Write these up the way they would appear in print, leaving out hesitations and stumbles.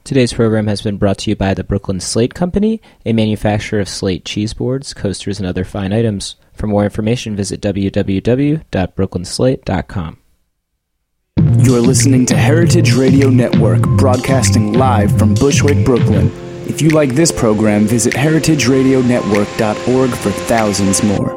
Today's program has been brought to you by the Brooklyn Slate Company, a manufacturer of slate cheese boards, coasters, and other fine items. For more information, visit www.brooklynslate.com. You're listening to Heritage Radio Network, broadcasting live from Bushwick, Brooklyn. If you like this program, visit heritageradionetwork.org for thousands more.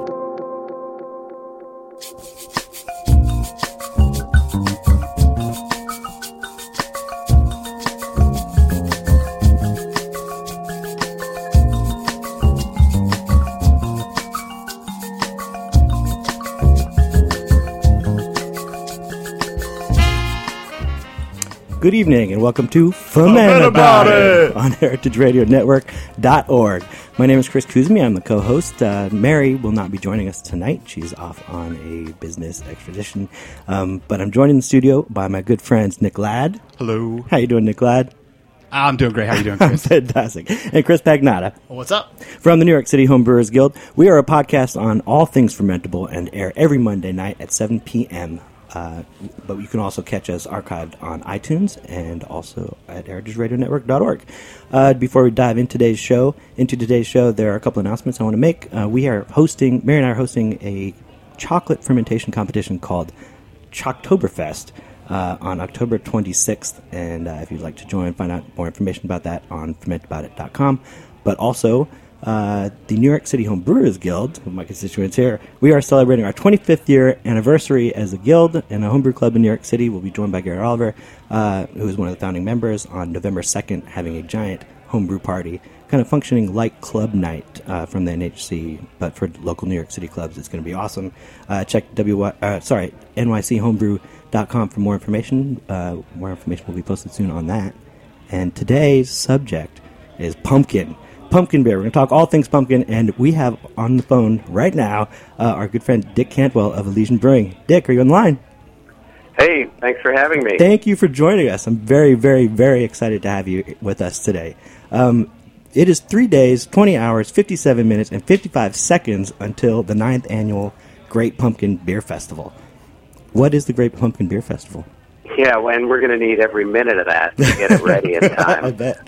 Good evening and welcome to Ferment About It on heritageradionetwork.org. My name is Chris Kuzmi. I'm the co-host. Mary will not be joining us tonight. She's off on a business expedition. But I'm joined in the studio by my good friends Nick Ladd. Hello. How you doing, Nick Ladd? I'm doing great. How you doing, Chris? Fantastic. And Chris Pagnotta. What's up? From the New York City Homebrewers Guild. We are a podcast on all things fermentable and air every Monday night at 7 p.m., but you can also catch us archived on iTunes and also at heritageradionetwork.org. Before we dive into today's show, there are a couple announcements I want to make. Mary and I are hosting a chocolate fermentation competition called Choctoberfest on October 26th. And if you'd like to join, find out more information about that on fermentaboutit.com. But also, the New York City Homebrewers Guild, my constituents here, we are celebrating our 25th year anniversary as a guild and a homebrew club in New York City. We'll be joined by Garrett Oliver, who is one of the founding members, on November 2nd, having a giant homebrew party, kind of functioning like club night from the NHC, but for local New York City clubs. It's going to be awesome. Check nychomebrew.com for more information. More information will be posted soon on that. And today's subject is pumpkin beer. We're going to talk all things pumpkin, and we have on the phone right now our good friend Dick Cantwell of Elysian Brewing. Dick, are you on the line? Hey, thanks for having me. Thank you for joining us. I'm very, very, very excited to have you with us today. It is 3 days, 20 hours, 57 minutes, and 55 seconds until the 9th annual Great Pumpkin Beer Festival. What is the Great Pumpkin Beer Festival? Yeah, and we're going to need every minute of that to get it ready in time. I bet.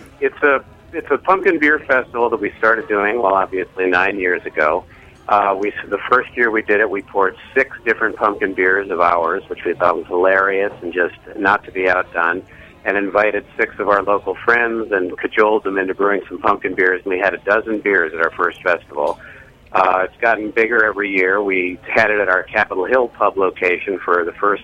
It's a pumpkin beer festival that we started doing, well, obviously 9 years ago. The first year we did it, we poured 6 different pumpkin beers of ours, which we thought was hilarious and just not to be outdone, and invited 6 of our local friends and cajoled them into brewing some pumpkin beers, and we had 12 beers at our first festival. It's gotten bigger every year. We had it at our Capitol Hill pub location for the first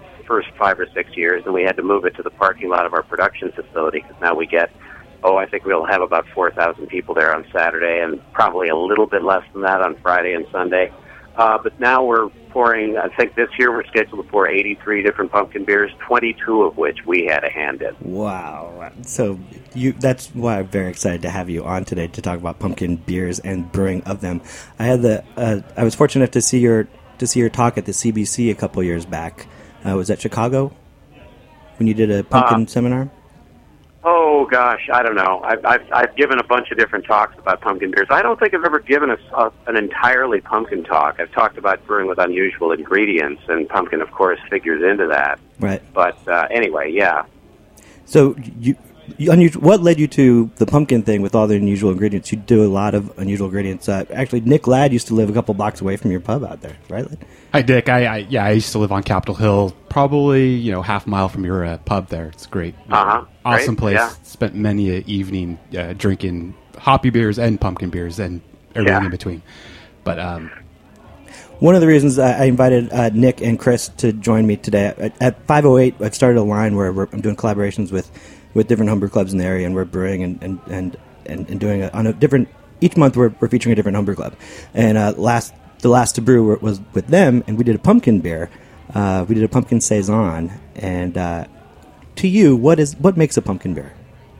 5 or 6 years, and we had to move it to the parking lot of our production facility because now we get, I think we'll have about 4,000 people there on Saturday and probably a little bit less than that on Friday and Sunday. But now we're pouring, I think this year we're scheduled to pour 83 different pumpkin beers, 22 of which we had a hand in. Wow. So that's why I'm very excited to have you on today to talk about pumpkin beers and brewing of them. I was fortunate to see your talk at the CBC a couple years back. Was that Chicago when you did a pumpkin seminar? Oh gosh, I don't know. I've given a bunch of different talks about pumpkin beers. I don't think I've ever given an entirely pumpkin talk. I've talked about brewing with unusual ingredients, and pumpkin, of course, figures into that. Right. But anyway, yeah. So what led you to the pumpkin thing with all the unusual ingredients? You do a lot of unusual ingredients. Actually, Nick Ladd used to live a couple blocks away from your pub out there, right? Hi, Dick. I used to live on Capitol Hill, probably half a mile from your pub there. It's great. Awesome place. Yeah. Spent many an evening drinking hoppy beers and pumpkin beers and everything in between. But one of the reasons I invited Nick and Chris to join me today, at 508, I've started a line where I'm doing collaborations with different homebrew clubs in the area, and we're brewing and doing on a different. Each month we're featuring a different homebrew club, and the last to brew was with them, and we did a pumpkin beer. We did a pumpkin saison, and to you, what makes a pumpkin beer?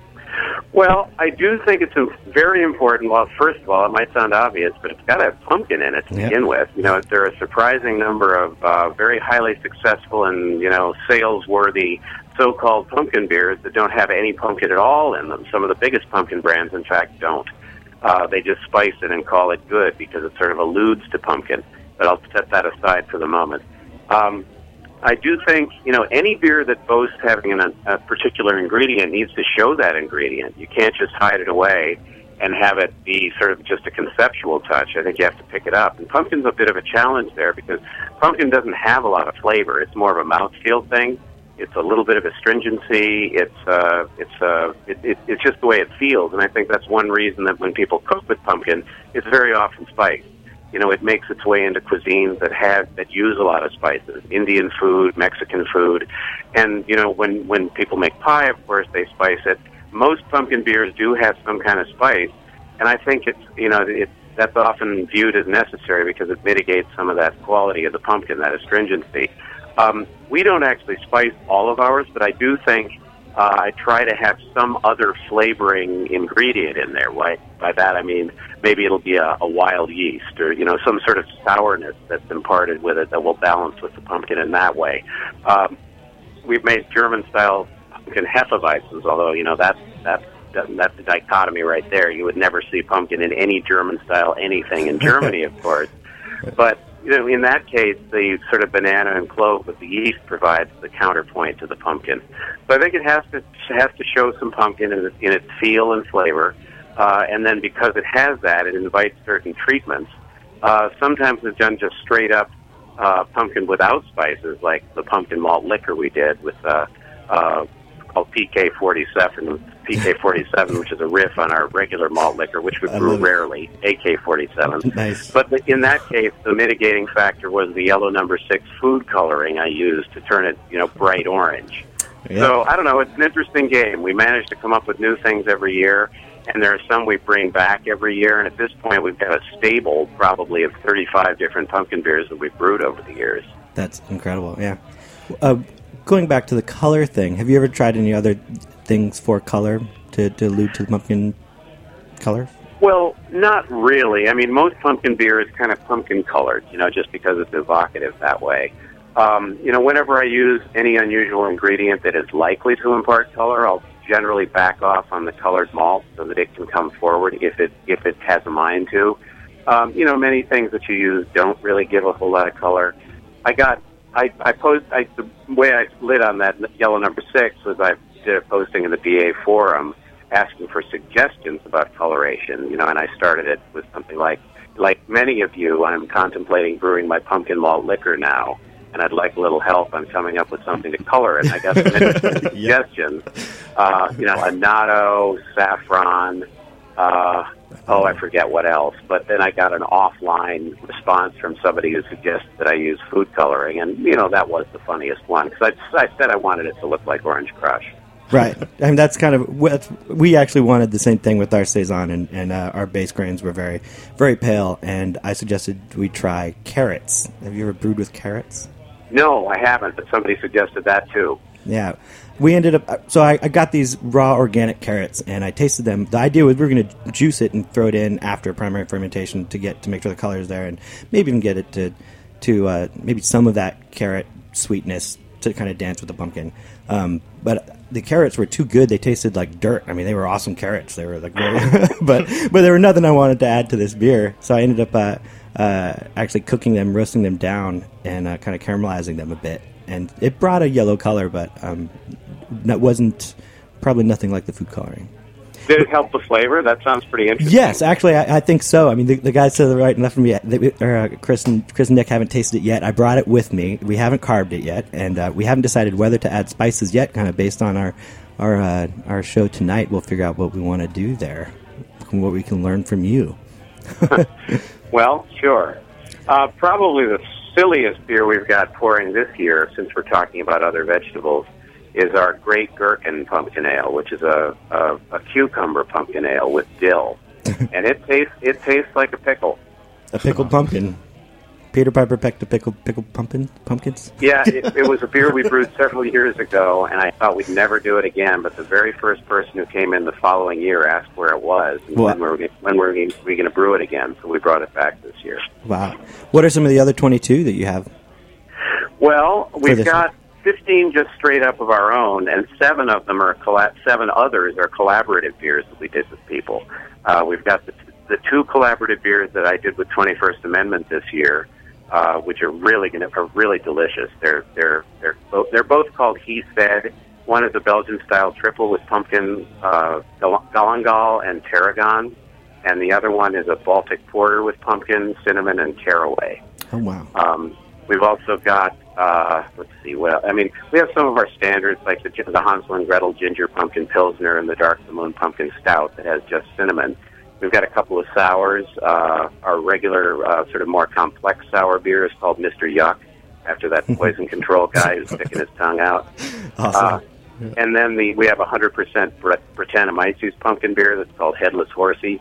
Well, I do think it's very important. Well, first of all, it might sound obvious, but it's got to have pumpkin in it to begin with. There are a surprising number of very highly successful and sales-worthy so-called pumpkin beers that don't have any pumpkin at all in them. Some of the biggest pumpkin brands, in fact, don't. They just spice it and call it good because it sort of alludes to pumpkin. But I'll set that aside for the moment. I do think, any beer that boasts having a particular ingredient needs to show that ingredient. You can't just hide it away and have it be sort of just a conceptual touch. I think you have to pick it up. And pumpkin's a bit of a challenge there because pumpkin doesn't have a lot of flavor. It's more of a mouthfeel thing. It's a little bit of astringency. It's just the way it feels. And I think that's one reason that when people cook with pumpkin, it's very often spiced. It makes its way into cuisines that use a lot of spices, Indian food, Mexican food. And, when people make pie, of course, they spice it. Most pumpkin beers do have some kind of spice, and I think that's often viewed as necessary because it mitigates some of that quality of the pumpkin, that astringency. We don't actually spice all of ours, but I do think I try to have some other flavoring ingredient in there. By that I mean maybe it'll be a wild yeast or some sort of sourness that's imparted with it that will balance with the pumpkin in that way. We've made German-style pumpkin Hefeweizens, although that's a dichotomy right there. You would never see pumpkin in any German-style anything in Germany, of course. But in that case, the sort of banana and clove with the yeast provides the counterpoint to the pumpkin. So I think it has to show some pumpkin in its feel and flavor, and then because it has that, it invites certain treatments. Sometimes it's done just straight up pumpkin without spices, like the pumpkin malt liquor we did with called PK-47, which is a riff on our regular malt liquor, which we brew rarely, AK-47. Nice. But in that case, the mitigating factor was the yellow number 6 food coloring I used to turn it, bright orange. Yeah. So, I don't know, it's an interesting game. We manage to come up with new things every year, and there are some we bring back every year, and at this point we've got a stable probably of 35 different pumpkin beers that we've brewed over the years. That's incredible, yeah. Going back to the color thing, have you ever tried any other things for color to allude to the pumpkin color? Well, not really. I mean, most pumpkin beer is kind of pumpkin colored, just because it's evocative that way. Whenever I use any unusual ingredient that is likely to impart color, I'll generally back off on the colored malt so that it can come forward if it has a mind to. Many things that you use don't really give a whole lot of color. The way I slid on that yellow number 6 was I did a posting in the BA forum asking for suggestions about coloration, and I started it with something like many of you, I'm contemplating brewing my pumpkin malt liquor now, and I'd like a little help on coming up with something to color it. And I got some interesting suggestions, annatto, saffron, I forget what else. But then I got an offline response from somebody who suggested that I use food coloring, and, that was the funniest one, because I said I wanted it to look like Orange Crush. Right. I mean, that's kind of we actually wanted the same thing with our Saison, and our base grains were very, very pale, and I suggested we try carrots. Have you ever brewed with carrots? No, I haven't, but somebody suggested that too. Yeah. We ended up, so I got these raw organic carrots, and I tasted them. The idea was we were going to juice it and throw it in after primary fermentation to make sure the color is there, and maybe even get it to maybe some of that carrot sweetness to kind of dance with the pumpkin. But the carrots were too good. They tasted like dirt. I mean, they were awesome carrots. They were like really but there were nothing I wanted to add to this beer. So I ended up actually cooking them, roasting them down, and kind of caramelizing them a bit. And it brought a yellow color, but that wasn't probably nothing like the food coloring. Did it help the flavor? That sounds pretty interesting. Yes, actually, I think so. I mean, the guys to the right and left of me, Chris and Nick haven't tasted it yet. I brought it with me. We haven't carved it yet, and we haven't decided whether to add spices yet. Kind of based on our show tonight, we'll figure out what we want to do there, and what we can learn from you. Well, sure. Probably the silliest beer we've got pouring this year, since we're talking about other vegetables, is our Great Gherkin Pumpkin Ale, which is a cucumber pumpkin ale with dill, and it tastes like a pickle. A pickled pumpkin. Peter Piper pecked a pickled pumpkins. Yeah, it was a beer we brewed several years ago, and I thought we'd never do it again. But the very first person who came in the following year asked where it was, and when were we going to brew it again. So we brought it back this year. Wow. What are some of the other 22 that you have? Well, we've got 15 just straight up of our own, and 7 of them are 7 others are collaborative beers that we did with people. We've got the 2 collaborative beers that I did with 21st Amendment this year, which are really delicious. They're both called He Said. One is a Belgian-style triple with pumpkin, galangal, and tarragon, and the other one is a Baltic porter with pumpkin, cinnamon, and caraway. Oh, wow. We've also got, let's see, we have some of our standards, like the Hansel and Gretel Ginger Pumpkin Pilsner and the Dark of the Moon Pumpkin Stout that has just cinnamon. We've got a couple of sours. Our regular, sort of more complex sour beer is called Mr. Yuck, after that poison control guy who's sticking his tongue out. Awesome. And then we have 100% Brettanomyces pumpkin beer that's called Headless Horsey.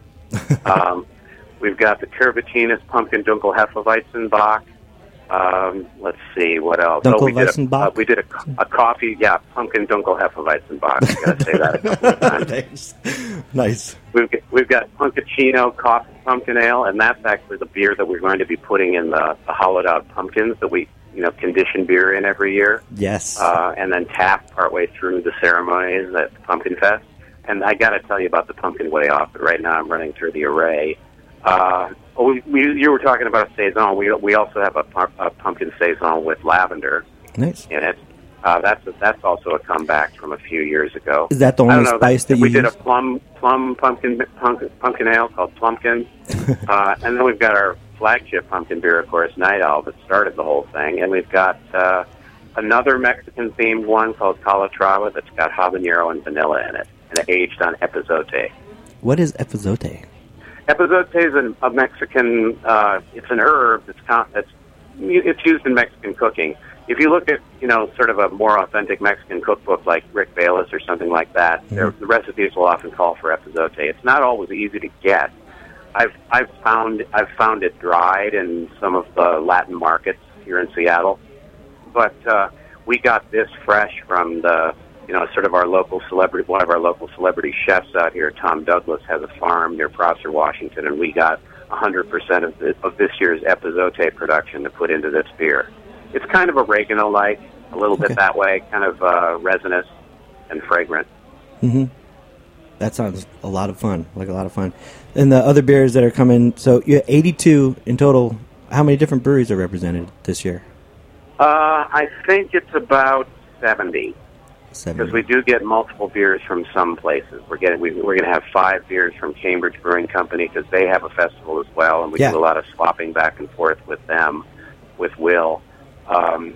We've got the Curvatinas Pumpkin Dunkel Hefeweizenbock. Let's see, what else? We did a coffee, Pumpkin Dunkel Hefeweizenbock. I got to say that a couple of times. Nice. We've got Punkachino Coffee Pumpkin Ale, and that's actually the beer that we're going to be putting in the hollowed out pumpkins that we condition beer in every year. Yes. And then tap partway through the ceremonies at the Pumpkin Fest. And I got to tell you about the Pumpkin Way Off, but right now I'm running through the array. You were talking about a Saison. We also have a pumpkin Saison with lavender in it. That's also a comeback from a few years ago. Is that the only spice that you did a plum pumpkin ale called Plumpkin. And then we've got our flagship pumpkin beer, of course, Night Owl, that started the whole thing. And we've got another Mexican-themed one called Calatrava that's got habanero and vanilla in it, and aged on epazote. What is epazote? Epazote is a Mexican, it's an herb it's used in Mexican cooking. If you look at, sort of a more authentic Mexican cookbook like Rick Bayless or something like that, the recipes will often call for epazote. It's not always easy to get. I've found it dried in some of the Latin markets here in Seattle, but we got this fresh from the sort of our local celebrity. One of our local celebrity chefs out here, Tom Douglas, has a farm near Prosser, Washington, and we got 100% of this year's epazote production to put into this beer. It's kind of oregano-like, a little bit that way, kind of resinous and fragrant. Mm-hmm. That sounds a lot of fun, And the other beers that are coming, so you have 82 in total. How many different breweries are represented this year? I think it's about 70. Because we do get multiple beers from some places. We're going to have 5 beers from Cambridge Brewing Company because they have a festival as well, and we do a lot of swapping back and forth with them, with Will. And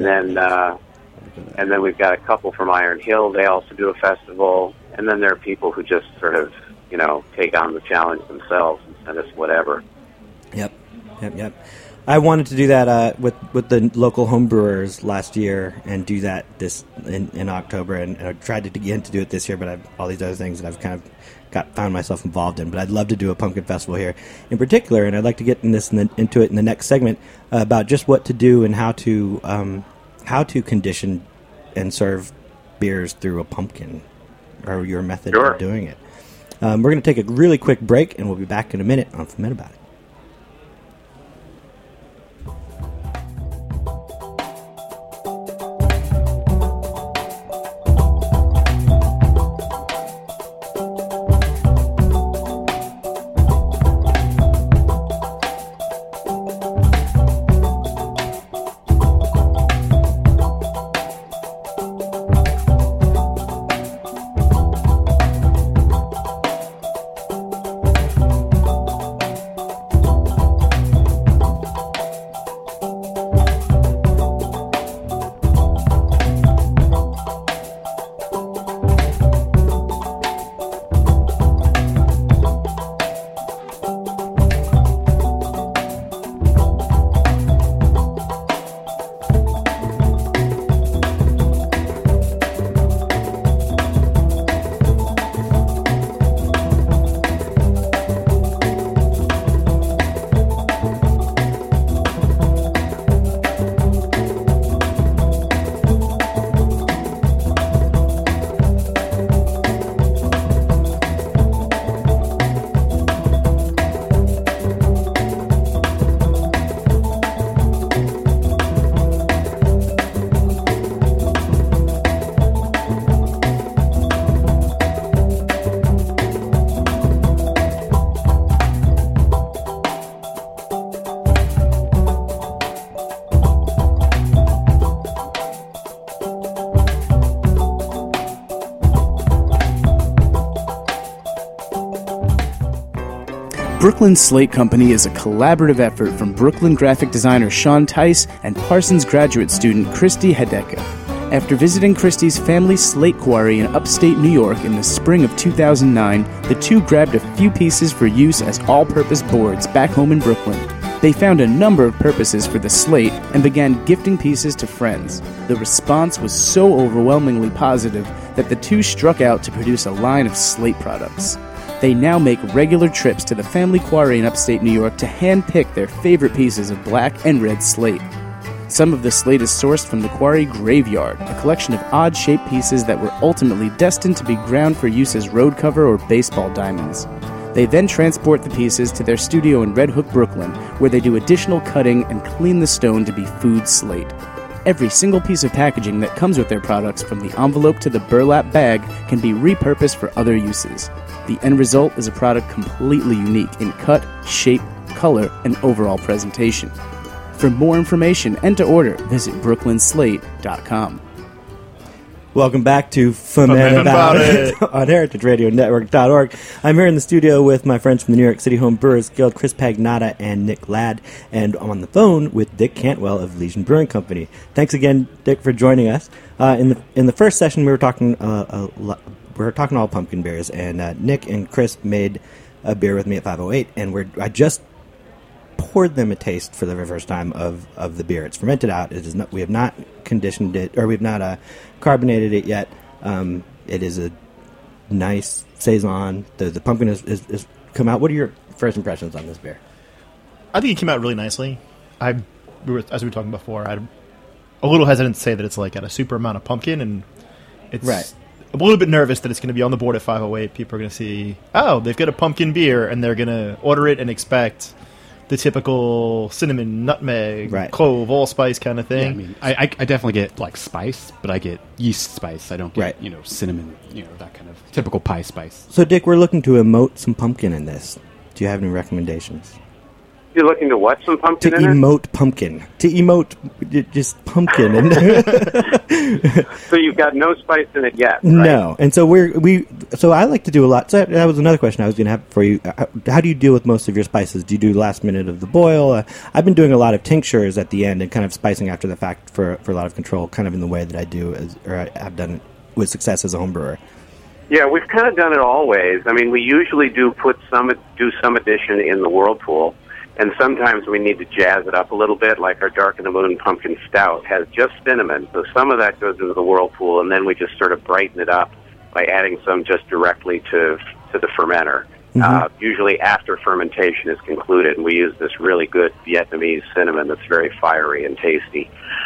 then we've got a couple from Iron Hill. They also do a festival. And then there are people who just sort of, take on the challenge themselves and send us whatever. Yep. I wanted to do that with the local homebrewers last year and do that this in October, and I tried to get to do it this year, but I've all these other things that I've kind of found myself involved in. But I'd love to do a pumpkin festival here in particular, and I'd like to get into it in the next segment about just what to do and how to condition and serve beers through a pumpkin, or your method of doing it. We're going to take a really quick break, and we'll be back in a minute on Ferment About It. Brooklyn Slate Company is a collaborative effort from Brooklyn graphic designer Sean Tice and Parsons graduate student Christy Hedeka. After visiting Christy's family slate quarry in upstate New York in the spring of 2009, the two grabbed a few pieces for use as all-purpose boards back home in Brooklyn. They found a number of purposes for the slate and began gifting pieces to friends. The response was so overwhelmingly positive that the two struck out to produce a line of slate products. They now make regular trips to the family quarry in upstate New York to hand-pick their favorite pieces of black and red slate. Some of the slate is sourced from the quarry graveyard, a collection of odd-shaped pieces that were ultimately destined to be ground for use as road cover or baseball diamonds. They then transport the pieces to their studio in Red Hook, Brooklyn, where they do additional cutting and clean the stone to be food slate. Every single piece of packaging that comes with their products, from the envelope to the burlap bag, can be repurposed for other uses. The end result is a product completely unique in cut, shape, color, and overall presentation. For more information and to order, visit brooklynslate.com. Welcome back to Foment About It on heritageradionetwork.org. I'm here in the studio with my friends from the New York City Home Brewers Guild, Chris Pagnotta and Nick Ladd, and I'm on the phone with Dick Cantwell of Legion Brewing Company. Thanks again, Dick, for joining us. In the first session, we were talking all pumpkin beers, and Nick and Chris made a beer with me at 508, and I just poured them a taste for the very first time of the beer. It's fermented out. It is not, we have not conditioned it, or we've not carbonated it yet. It is a nice saison. The pumpkin is come out. What are your first impressions on this beer? I think it came out really nicely. As we were talking before, I'm a little hesitant to say that it's like got a super amount of pumpkin, and it's right. I'm a little bit nervous that it's going to be on the board at 508. People are going to see, oh, they've got a pumpkin beer, and they're going to order it and expect the typical cinnamon, nutmeg, right. clove, allspice kind of thing. Yeah, I mean, I definitely get like spice, but I get yeast spice. I don't get right. Cinnamon, that kind of typical pie spice. So, Dick, we're looking to emote some pumpkin in this. Do you have any recommendations? You're looking to what? Some pumpkin in emote pumpkin. To emote just pumpkin. So you've got no spice in it yet, right? No. And so so I like to do a lot. So that was another question I was going to have for you. How do you deal with most of your spices? Do you do last minute of the boil? I've been doing a lot of tinctures at the end and kind of spicing after the fact for a lot of control, kind of in the way that I do, or I have done it with success as a home brewer. Yeah, we've kind of done it always. I mean, we usually do some addition in the whirlpool. And sometimes we need to jazz it up a little bit, like our Dark in the Moon Pumpkin Stout has just cinnamon. So some of that goes into the whirlpool, and then we just sort of brighten it up by adding some just directly to the fermenter. Mm-hmm. Usually after fermentation is concluded, and we use this really good Vietnamese cinnamon that's very fiery and tasty.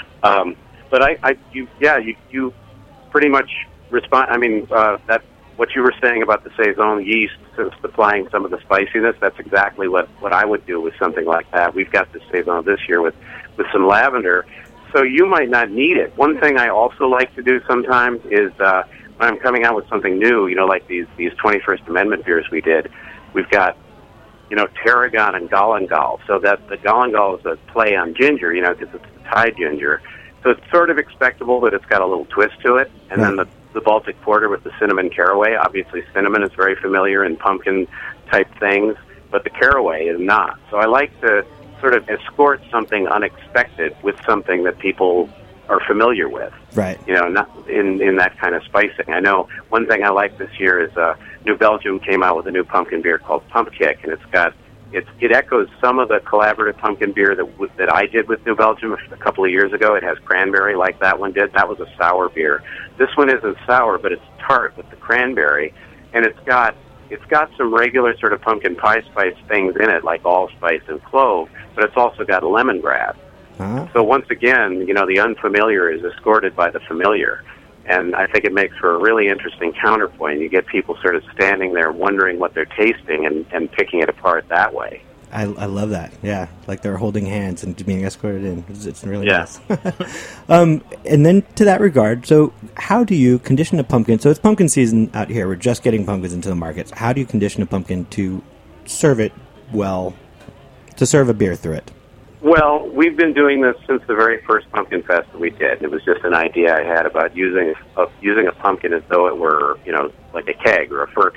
But you pretty much respond. I mean, that what you were saying about the saison yeast supplying some of the spiciness, that's exactly what I would do with something like that. We've got this saison this year with some lavender, so you might not need it. One thing I also like to do sometimes is when I'm coming out with something new, like these 21st Amendment beers we did, we've got, tarragon and galangal. So that the galangal is a play on ginger, because it's Thai ginger. So it's sort of expectable that it's got a little twist to it. And then the Baltic Porter with the cinnamon caraway. Obviously, cinnamon is very familiar in pumpkin-type things, but the caraway is not. So I like to sort of escort something unexpected with something that people are familiar with. Right. Not in that kind of spicing. I know one thing I like this year is New Belgium came out with a new pumpkin beer called Pump Kick, and it echoes some of the collaborative pumpkin beer that I did with New Belgium a couple of years ago. It has cranberry like that one did. That was a sour beer. This one isn't sour, but it's tart with the cranberry, and it's got some regular sort of pumpkin pie spice things in it, like allspice and clove, but it's also got lemongrass. Uh-huh. So once again, the unfamiliar is escorted by the familiar. And I think it makes for a really interesting counterpoint. You get people sort of standing there wondering what they're tasting and picking it apart that way. I love that. Yeah, like they're holding hands and being escorted in. It's really nice. And then to that regard, so how do you condition a pumpkin? So it's pumpkin season out here. We're just getting pumpkins into the markets. How do you condition a pumpkin to serve it well, to serve a beer through it? Well, we've been doing this since the very first Pumpkin Fest that we did. It was just an idea I had about using a pumpkin as though it were, like a keg or a firkin.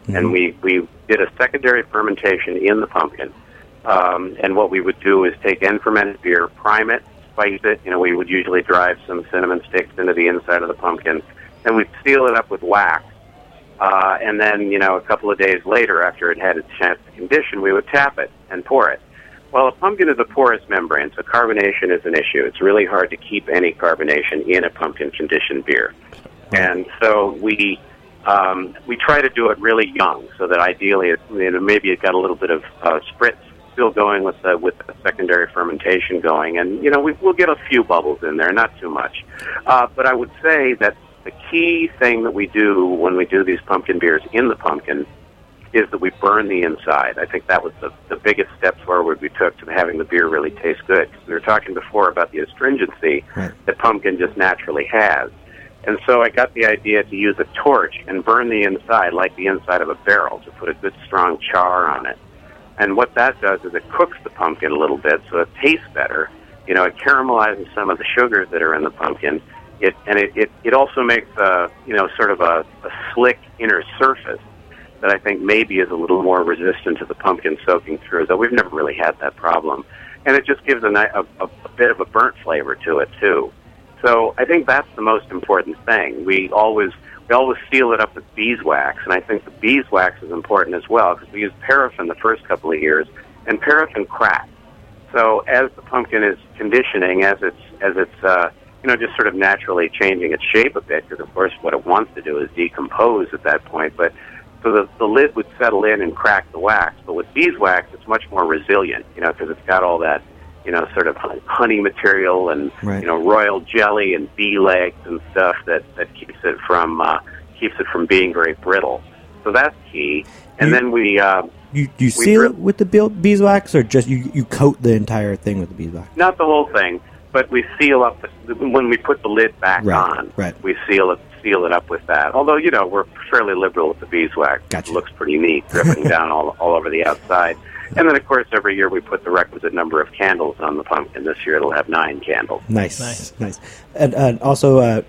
and we did a secondary fermentation in the pumpkin. And what we would do is take N-fermented beer, prime it, spice it. We would usually drive some cinnamon sticks into the inside of the pumpkin, and we'd seal it up with wax. And then, a couple of days later, after it had its chance to condition, we would tap it and pour it. Well, a pumpkin is a porous membrane, so carbonation is an issue. It's really hard to keep any carbonation in a pumpkin-conditioned beer. And so we try to do it really young, so that ideally, maybe it got a little bit of spritz still going with the secondary fermentation going, and we'll get a few bubbles in there, not too much. But I would say that the key thing that we do when we do these pumpkin beers in the pumpkin is that we burn the inside. I think that was the biggest step forward we took to having the beer really taste good. We were talking before about the astringency that pumpkin just naturally has. And so I got the idea to use a torch and burn the inside like the inside of a barrel to put a good strong char on it. And what that does is it cooks the pumpkin a little bit so it tastes better. It caramelizes some of the sugars that are in the pumpkin. It also makes sort of a slick inner surface that I think maybe is a little more resistant to the pumpkin soaking through, though we've never really had that problem. And it just gives a bit of a burnt flavor to it too. So I think that's the most important thing. We always seal it up with beeswax, and I think the beeswax is important as well because we use paraffin the first couple of years, and paraffin cracks. So as the pumpkin is conditioning, as it's just sort of naturally changing its shape a bit, because of course what it wants to do is decompose at that point. But so the lid would settle in and crack the wax. But with beeswax, it's much more resilient, because it's got all that, sort of honey material and royal jelly and bee legs and stuff that keeps it from being very brittle. So that's key. And then we you seal it with the beeswax, or just you coat the entire thing with the beeswax? Not the whole thing. But we seal up when we put the lid back on. Right. We seal it up with that. Although we're fairly liberal with the beeswax. Gotcha. It looks pretty neat, dripping down all over the outside. And then, of course, every year we put the requisite number of candles on the pumpkin. This year it'll have 9 candles. Nice. And also,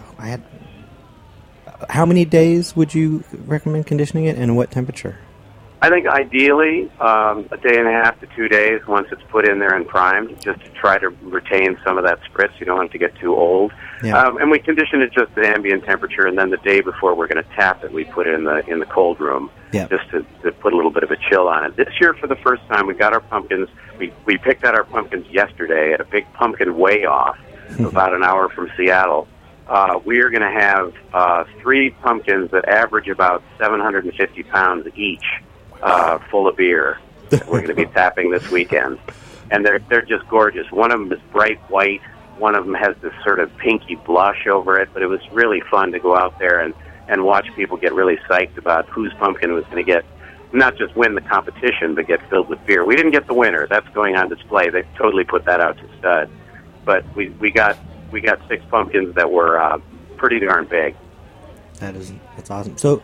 how many days would you recommend conditioning it, and what temperature? I think ideally a day and a half to 2 days once it's put in there and primed, just to try to retain some of that spritz. You don't want it to get too old. Yeah. And we condition it just at ambient temperature, and then the day before we're going to tap it, we put it in the cold room just to put a little bit of a chill on it. This year, for the first time, we got our pumpkins. We picked out our pumpkins yesterday at a big pumpkin weigh-off about an hour from Seattle. We are going to have 3 pumpkins that average about 750 pounds each. Full of beer that we're going to be tapping this weekend. And they're just gorgeous. One of them is bright white. One of them has this sort of pinky blush over it. But it was really fun to go out there and watch people get really psyched about whose pumpkin was going to get, not just win the competition, but get filled with beer. We didn't get the winner. That's going on display. They totally put that out to stud. But we got 6 pumpkins that were pretty darn big. That's awesome. So...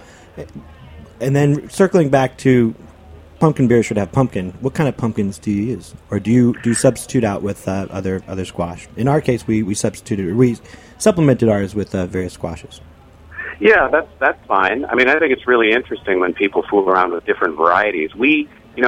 And then circling back to pumpkin beer should have pumpkin. What kind of pumpkins do you use, or do you substitute out with other squash? In our case, we supplemented ours with various squashes. Yeah, that's fine. I mean, I think it's really interesting when people fool around with different varieties. We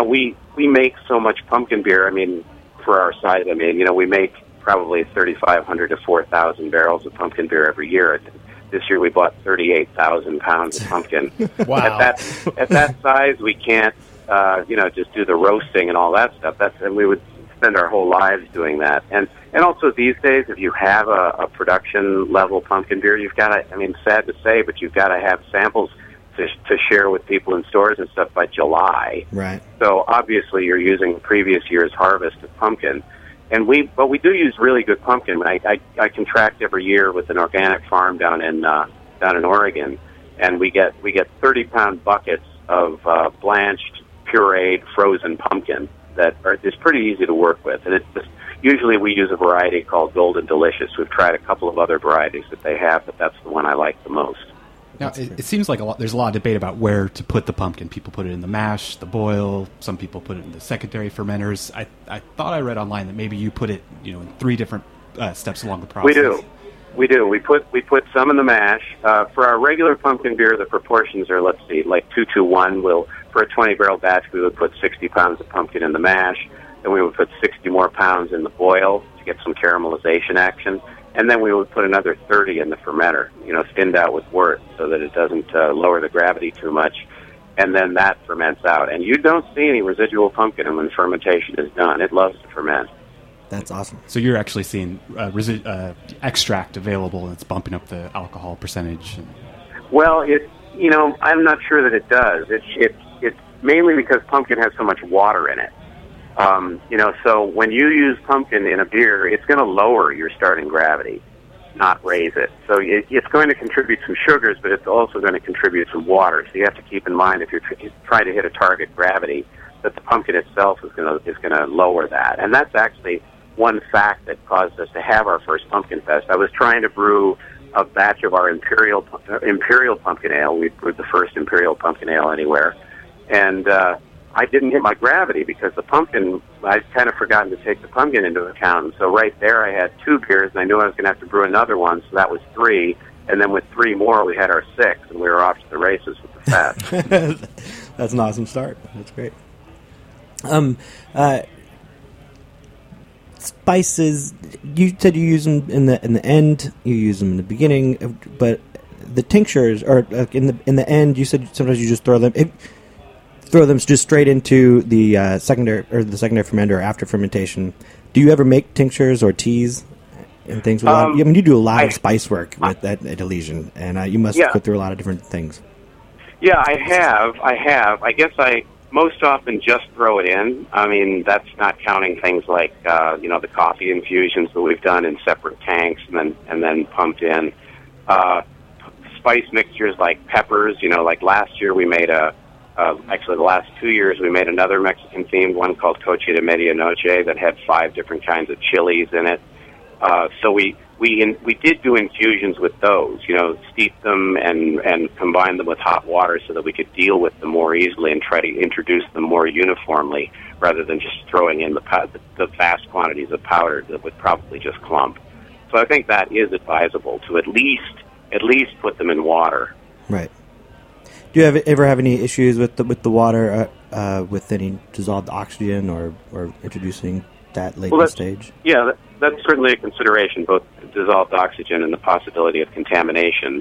make so much pumpkin beer. I mean, for our size, we make probably 3,500 to 4,000 barrels of pumpkin beer every year. This year we bought 38,000 pounds of pumpkin. Wow! At that size, we can't, just do the roasting and all that stuff. And we would spend our whole lives doing that. And also these days, if you have a production level pumpkin beer, you've got to. I mean, sad to say, but you've got to have samples to share with people in stores and stuff by July. Right. So obviously, you're using previous year's harvest of pumpkin. And we do use really good pumpkin. I contract every year with an organic farm down in Oregon, and we get 30-pound buckets of blanched, pureed, frozen pumpkin that is pretty easy to work with. And usually we use a variety called Golden Delicious. We've tried a couple of other varieties that they have, but that's the one I like the most. Now, it seems like there's a lot of debate about where to put the pumpkin. People put it in the mash, the boil. Some people put it in the secondary fermenters. I thought I read online that maybe you put it, in 3 different steps along the process. We do. We do. We put some in the mash. For our regular pumpkin beer, the proportions are, let's see, like 2-to-1. For a 20-barrel batch, we would put 60 pounds of pumpkin in the mash, then we would put 60 more pounds in the boil to get some caramelization action, and then we would put another 30 in the fermenter, thinned out with wort so that it doesn't lower the gravity too much, and then that ferments out. And you don't see any residual pumpkin when fermentation is done. It loves to ferment. That's awesome. So you're actually seeing extract available, and it's bumping up the alcohol percentage. Well, I'm not sure that it does. It's mainly because pumpkin has so much water in it. So when you use pumpkin in a beer, it's going to lower your starting gravity, not raise it. So it's going to contribute some sugars, but it's also going to contribute some water. So you have to keep in mind, if you're trying to hit a target gravity, that the pumpkin itself is going to lower that. And that's actually one fact that caused us to have our first Pumpkin Fest. I was trying to brew a batch of our Imperial Pumpkin Ale. We brewed the first Imperial Pumpkin Ale anywhere. And I didn't hit my gravity because the pumpkin, I'd kind of forgotten to take the pumpkin into account. And so right there I had 2 beers, and I knew I was going to have to brew another one, so that was 3. And then with 3 more, we had our 6, and we were off to the races with the fest. That's an awesome start. That's great. Spices, you said you use them in the end, you use them in the beginning, but the tinctures, or in the end, you said sometimes you just throw them just straight into the secondary fermenter after fermentation. Do you ever make tinctures or teas and things with that? You do a lot of spice work with that at Elysian, and you must go through a lot of different things. Yeah, I have. I guess I most often just throw it in. I mean, that's not counting things like the coffee infusions that we've done in separate tanks and then pumped in. Spice mixtures like peppers. Like last year we made actually the last 2 years we made another Mexican themed one called Coche de Medianoche that had 5 different kinds of chilies in it. So we did do infusions with those, steep them and combine them with hot water so that we could deal with them more easily and try to introduce them more uniformly rather than just throwing in the vast quantities of powder that would probably just clump. So I think that is advisable to at least put them in water. Right. Do you ever have any issues with the water, with any dissolved oxygen or introducing that late in the stage? Yeah, that's certainly a consideration, both dissolved oxygen and the possibility of contamination.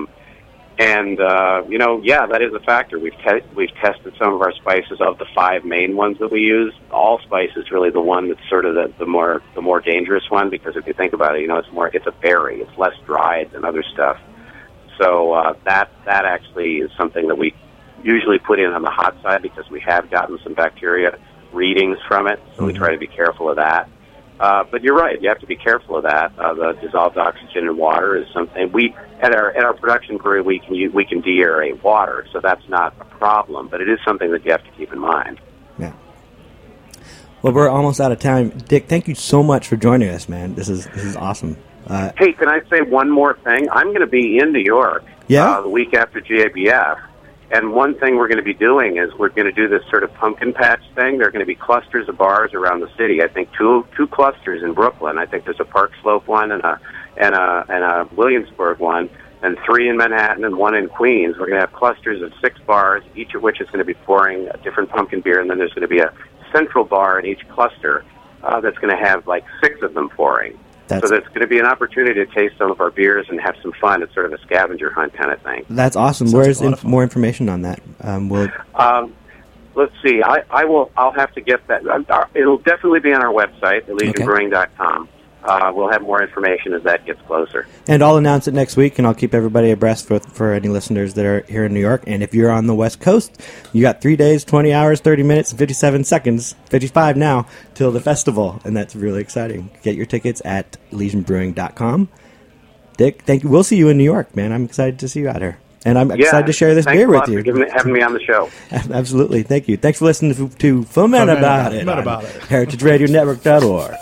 That is a factor. We've tested some of our spices. Of the 5 main ones that we use, allspice is really the one that's sort of the more dangerous one, because if you think about it, it's a berry. It's less dried than other stuff. So that actually is something that we usually put in on the hot side because we have gotten some bacteria readings from it, so we try to be careful of that. But you're right; you have to be careful of that. The dissolved oxygen in water is something we at our production brewery we can deaerate water, so that's not a problem. But it is something that you have to keep in mind. Yeah. Well, we're almost out of time, Dick. Thank you so much for joining us, man. This is awesome. Hey, can I say one more thing? I'm going to be in New York the week after GABF. And one thing we're going to be doing is we're going to do this sort of pumpkin patch thing. There are going to be clusters of bars around the city. I think two clusters in Brooklyn. I think there's a Park Slope one and a Williamsburg one, and 3 in Manhattan and 1 in Queens. We're going to have clusters of 6 bars, each of which is going to be pouring a different pumpkin beer, and then there's going to be a central bar in each cluster that's going to have like 6 of them pouring. So that's going to be an opportunity to taste some of our beers and have some fun. It's sort of a scavenger hunt kind of thing. That's awesome. Where's more information on that? Let's see. I'll have to get that. It'll definitely be on our website, ElysianBrewing.com. We'll have more information as that gets closer. And I'll announce it next week, and I'll keep everybody abreast for any listeners that are here in New York. And if you're on the West Coast, you got 3 days, 20 hours, 30 minutes, and 57 seconds, 55 now, till the festival. And that's really exciting. Get your tickets at ElysianBrewing.com. Dick, thank you. We'll see you in New York, man. I'm excited to see you out here. And I'm excited to share this beer with you. Thanks a lot for having me on the show. Absolutely. Thank you. Thanks for listening to Foment About It on HeritageRadioNetwork.org.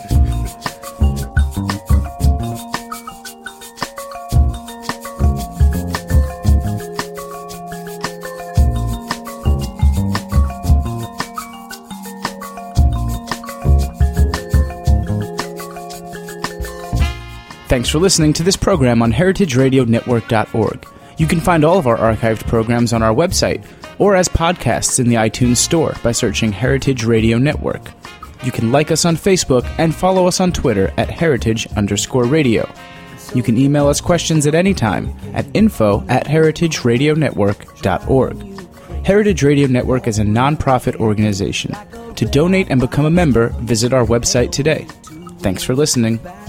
Thanks for listening to this program on heritageradionetwork.org. You can find all of our archived programs on our website or as podcasts in the iTunes Store by searching Heritage Radio Network. You can like us on Facebook and follow us on Twitter at @heritage_radio. You can email us questions at any time at info@heritageradionetwork.org. Heritage Radio Network is a non-profit organization. To donate and become a member, visit our website today. Thanks for listening.